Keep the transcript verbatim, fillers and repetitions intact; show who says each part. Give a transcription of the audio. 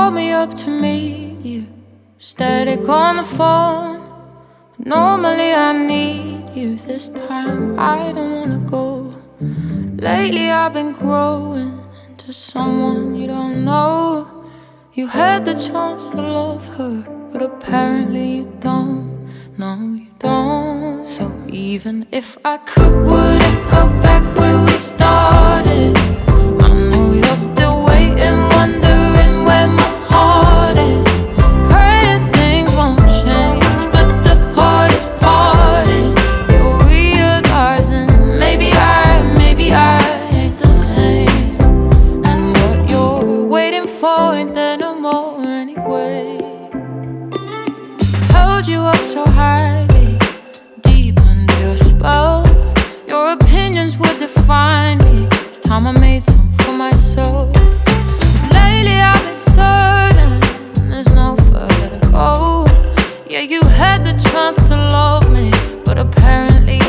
Speaker 1: called me up to meet you. Static on the phone. Normally I need you. This time I don't wanna go. Lately I've been growing into someone you don't know. You had the chance to love her, but apparently you don't. No, you don't. So even if I could, wouldn't go back where we started. I know you're still waiting, wondering where my heart is. Praying things won't change, but the hardest part is you're realizing maybe I, maybe I ain't the same. And what you're waiting for ain't there no more anyway. Held you up so highly, deep under your spell. Your opinions would define me. It's time I made some for myself. 'Cause lately I've been certain there's no further to go. Yeah, you had the chance to love me, but apparently